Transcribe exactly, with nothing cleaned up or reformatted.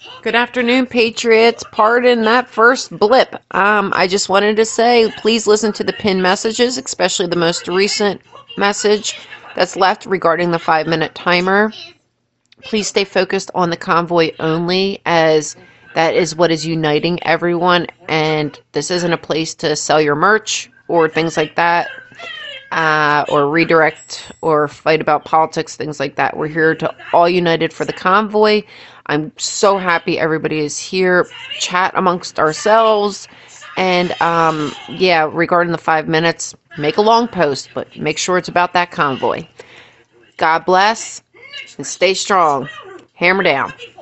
Good afternoon, Patriots. Pardon that first blip. Um, I just wanted to say, please listen to the pinned messages, especially the most recent message that's left regarding the five-minute timer. Please stay focused on the convoy only, as that is what is uniting everyone, and this isn't a place to sell your merch or things like that, uh, or redirect or fight about politics, things like that. We're here to all united for the convoy. I'm so happy everybody is here. Chat amongst ourselves. And um, yeah, regarding the five minutes, make a long post, but make sure it's about that convoy. God bless and stay strong. Hammer down.